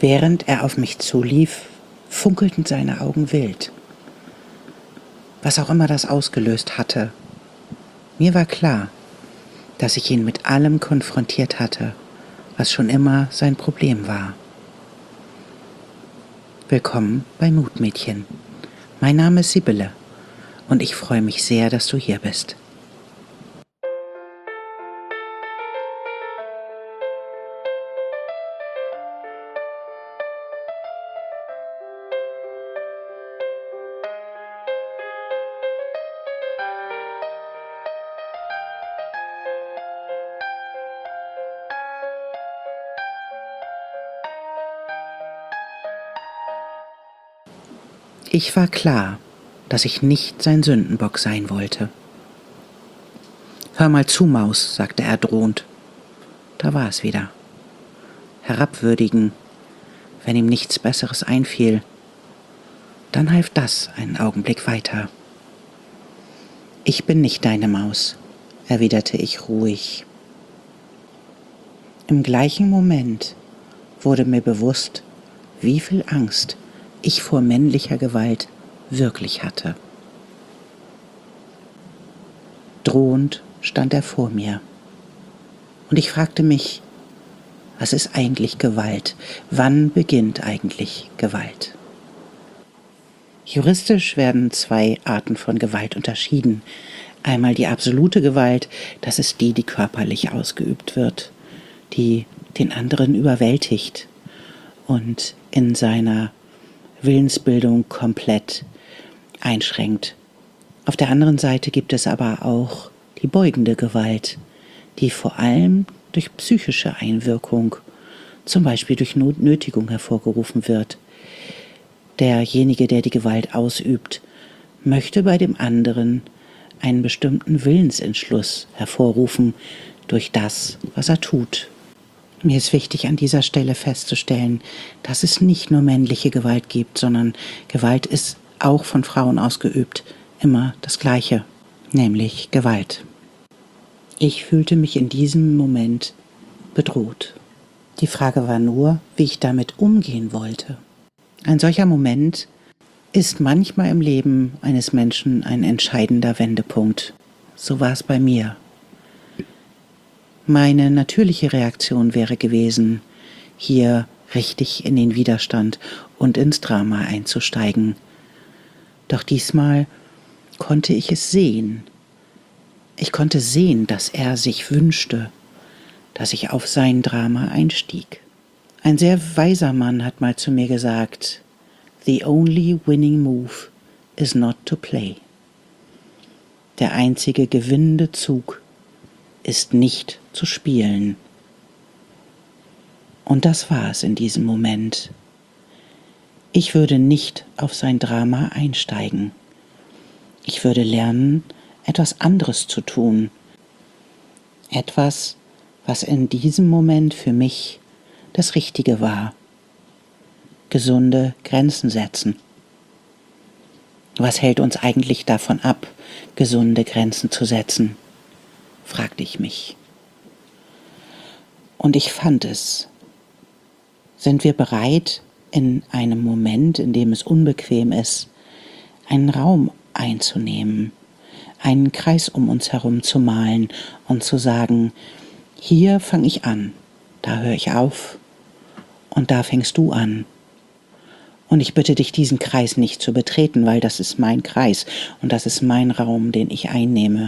Während er auf mich zulief, funkelten seine Augen wild. Was auch immer das ausgelöst hatte. Mir war klar, dass ich ihn mit allem konfrontiert hatte, was schon immer sein Problem war. Willkommen bei Mutmädchen. Mein Name ist Sibylle und ich freue mich sehr, dass du hier bist. Ich war klar, dass ich nicht sein Sündenbock sein wollte. »Hör mal zu, Maus«, sagte er drohend. Da war es wieder. Herabwürdigen, wenn ihm nichts Besseres einfiel. Dann half das einen Augenblick weiter. »Ich bin nicht deine Maus«, erwiderte ich ruhig. Im gleichen Moment wurde mir bewusst, wie viel Angst ich vor männlicher Gewalt wirklich hatte. Drohend stand er vor mir. Und ich fragte mich, was ist eigentlich Gewalt? Wann beginnt eigentlich Gewalt? Juristisch werden zwei Arten von Gewalt unterschieden. Einmal die absolute Gewalt, das ist die, die körperlich ausgeübt wird, die den anderen überwältigt und in seiner Willensbildung komplett einschränkt. Auf der anderen Seite gibt es aber auch die beugende Gewalt, die vor allem durch psychische Einwirkung, zum Beispiel durch Nötigung hervorgerufen wird. Derjenige, der die Gewalt ausübt, möchte bei dem anderen einen bestimmten Willensentschluss hervorrufen durch das, was er tut. Mir ist wichtig, an dieser Stelle festzustellen, dass es nicht nur männliche Gewalt gibt, sondern Gewalt ist auch von Frauen ausgeübt immer das Gleiche, nämlich Gewalt. Ich fühlte mich in diesem Moment bedroht. Die Frage war nur, wie ich damit umgehen wollte. Ein solcher Moment ist manchmal im Leben eines Menschen ein entscheidender Wendepunkt. So war es bei mir. Meine natürliche Reaktion wäre gewesen, hier richtig in den Widerstand und ins Drama einzusteigen. Doch diesmal konnte ich es sehen. Ich konnte sehen, dass er sich wünschte, dass ich auf sein Drama einstieg. Ein sehr weiser Mann hat mal zu mir gesagt, "The only winning move is not to play." Der einzige gewinnende Zug ist nicht zu spielen. Und das war es in diesem Moment. Ich würde nicht auf sein Drama einsteigen. Ich würde lernen, etwas anderes zu tun. Etwas, was in diesem Moment für mich das Richtige war. Gesunde Grenzen setzen. Was hält uns eigentlich davon ab, gesunde Grenzen zu setzen? Fragte ich mich. Und ich fand es. Sind wir bereit, in einem Moment, in dem es unbequem ist, einen Raum einzunehmen, einen Kreis um uns herum zu malen und zu sagen, hier fange ich an, da höre ich auf und da fängst du an. Und ich bitte dich, diesen Kreis nicht zu betreten, weil das ist mein Kreis und das ist mein Raum, den ich einnehme.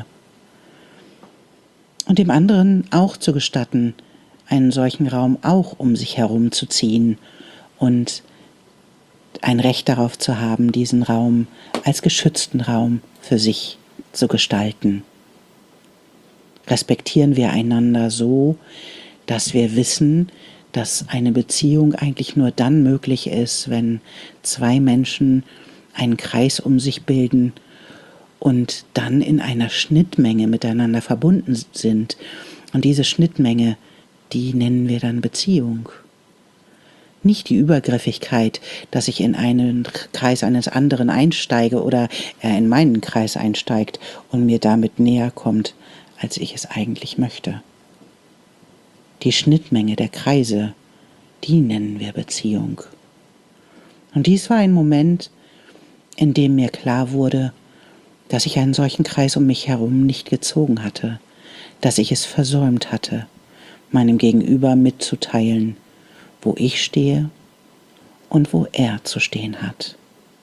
Und dem anderen auch zu gestatten, einen solchen Raum auch um sich herum zu ziehen und ein Recht darauf zu haben, diesen Raum als geschützten Raum für sich zu gestalten. Respektieren wir einander so, dass wir wissen, dass eine Beziehung eigentlich nur dann möglich ist, wenn zwei Menschen einen Kreis um sich bilden und dann in einer Schnittmenge miteinander verbunden sind. Und diese Schnittmenge, die nennen wir dann Beziehung. Nicht die Übergriffigkeit, dass ich in einen Kreis eines anderen einsteige oder er in meinen Kreis einsteigt und mir damit näher kommt, als ich es eigentlich möchte. Die Schnittmenge der Kreise, die nennen wir Beziehung. Und dies war ein Moment, in dem mir klar wurde, dass ich einen solchen Kreis um mich herum nicht gezogen hatte, dass ich es versäumt hatte, meinem Gegenüber mitzuteilen, wo ich stehe und wo er zu stehen hat.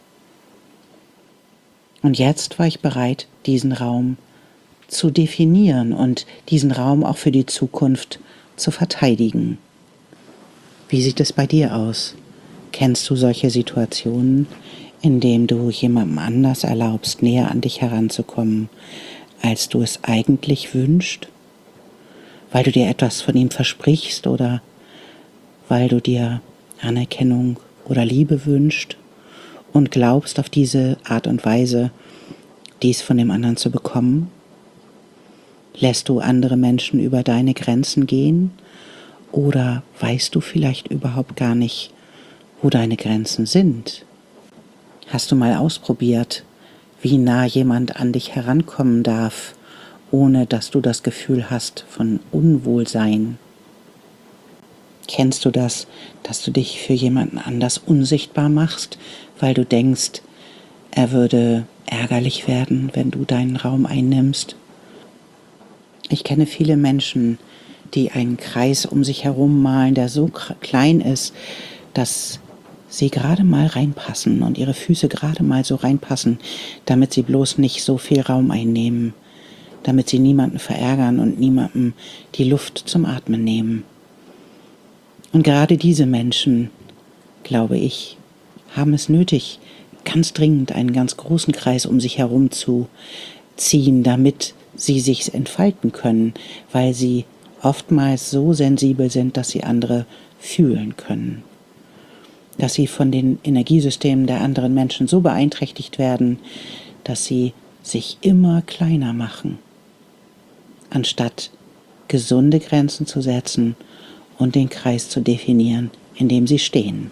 Und jetzt war ich bereit, diesen Raum zu definieren und diesen Raum auch für die Zukunft zu verteidigen. Wie sieht es bei dir aus? Kennst du solche Situationen, in denen du jemandem anders erlaubst, näher an dich heranzukommen, als du es eigentlich wünschst? Weil du dir etwas von ihm versprichst oder weil du dir Anerkennung oder Liebe wünschst und glaubst, auf diese Art und Weise dies von dem anderen zu bekommen? Lässt du andere Menschen über deine Grenzen gehen oder weißt du vielleicht überhaupt gar nicht, wo deine Grenzen sind? Hast du mal ausprobiert, wie nah jemand an dich herankommen darf, ohne dass du das Gefühl hast von Unwohlsein? Kennst du das, dass du dich für jemanden anders unsichtbar machst, weil du denkst, er würde ärgerlich werden, wenn du deinen Raum einnimmst? Ich kenne viele Menschen, die einen Kreis um sich herum malen, der so klein ist, dass sie gerade mal reinpassen und ihre Füße gerade mal so reinpassen, damit sie bloß nicht so viel Raum einnehmen, damit sie niemanden verärgern und niemandem die Luft zum Atmen nehmen. Und gerade diese Menschen, glaube ich, haben es nötig, ganz dringend einen ganz großen Kreis um sich herum zu ziehen, damit sie sich entfalten können, weil sie oftmals so sensibel sind, dass sie andere fühlen können. Dass sie von den Energiesystemen der anderen Menschen so beeinträchtigt werden, dass sie sich immer kleiner machen, anstatt gesunde Grenzen zu setzen und den Kreis zu definieren, in dem sie stehen.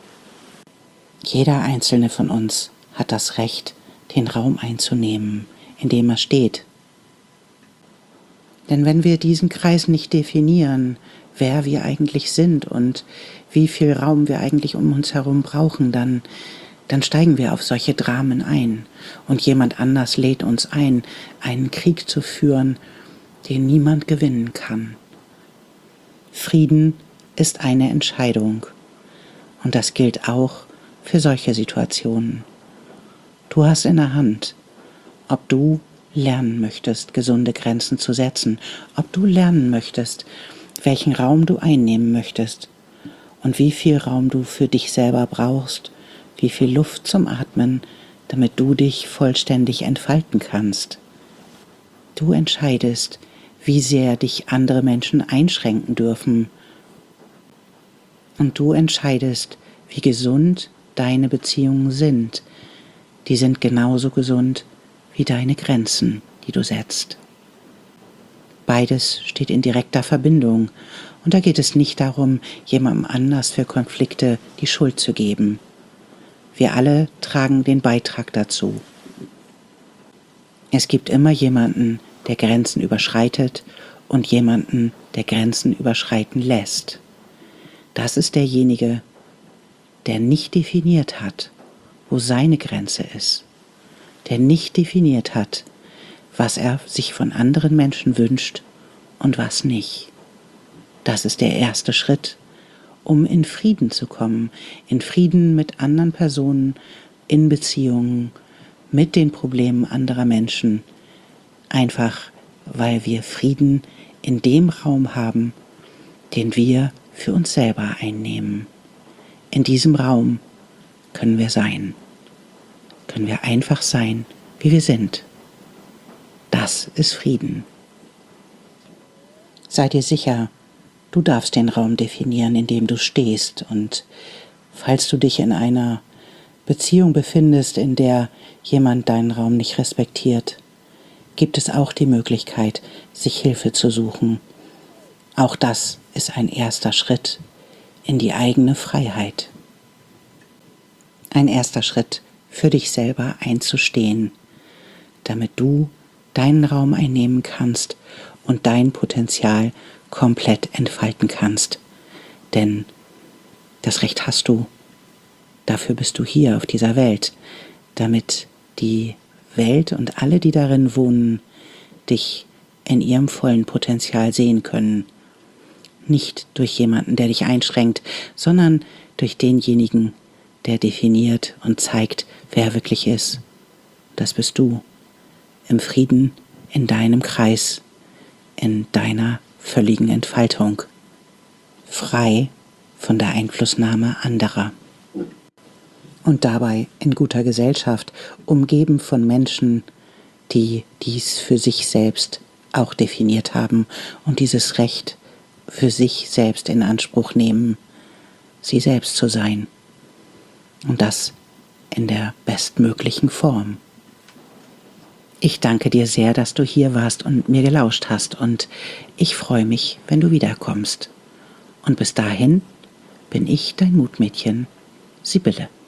Jeder einzelne von uns hat das Recht, den Raum einzunehmen, in dem er steht. Denn wenn wir diesen Kreis nicht definieren, wer wir eigentlich sind und wie viel Raum wir eigentlich um uns herum brauchen, dann steigen wir auf solche Dramen ein. Und jemand anders lädt uns ein, einen Krieg zu führen, den niemand gewinnen kann. Frieden ist eine Entscheidung. Und das gilt auch für solche Situationen. Du hast in der Hand, ob du lernen möchtest, gesunde Grenzen zu setzen, ob du lernen möchtest, welchen Raum du einnehmen möchtest und wie viel Raum du für dich selber brauchst, wie viel Luft zum Atmen, damit du dich vollständig entfalten kannst. Du entscheidest, wie sehr dich andere Menschen einschränken dürfen. Und du entscheidest, wie gesund deine Beziehungen sind. Die sind genauso gesund wie deine Grenzen, die du setzt. Beides steht in direkter Verbindung und da geht es nicht darum, jemandem anders für Konflikte die Schuld zu geben. Wir alle tragen den Beitrag dazu. Es gibt immer jemanden, der Grenzen überschreitet und jemanden, der Grenzen überschreiten lässt. Das ist derjenige, der nicht definiert hat, wo seine Grenze ist, der nicht definiert hat, was er sich von anderen Menschen wünscht und was nicht. Das ist der erste Schritt, um in Frieden zu kommen, in Frieden mit anderen Personen, in Beziehungen, mit den Problemen anderer Menschen, einfach weil wir Frieden in dem Raum haben, den wir für uns selber einnehmen. In diesem Raum können wir sein. Können wir einfach sein, wie wir sind. Das ist Frieden. Sei dir sicher, du darfst den Raum definieren, in dem du stehst. Und falls du dich in einer Beziehung befindest, in der jemand deinen Raum nicht respektiert, gibt es auch die Möglichkeit, sich Hilfe zu suchen. Auch das ist ein erster Schritt in die eigene Freiheit. Ein erster Schritt für dich selber einzustehen, damit du deinen Raum einnehmen kannst und dein Potenzial komplett entfalten kannst. Denn Das Recht hast du. Dafür bist du hier auf dieser Welt, damit die Welt und alle, die darin wohnen, dich in ihrem vollen Potenzial sehen können. Nicht durch jemanden, der dich einschränkt, sondern durch denjenigen, der definiert und zeigt, wer er wirklich ist. Das bist du. Im Frieden, in deinem Kreis, in deiner völligen Entfaltung. Frei von der Einflussnahme anderer. Und dabei in guter Gesellschaft, umgeben von Menschen, die dies für sich selbst auch definiert haben und dieses Recht für sich selbst in Anspruch nehmen, sie selbst zu sein. Und das in der bestmöglichen Form. Ich danke dir sehr, dass du hier warst und mir gelauscht hast, und ich freue mich, wenn du wiederkommst. Und bis dahin bin ich dein Mutmädchen, Sibylle.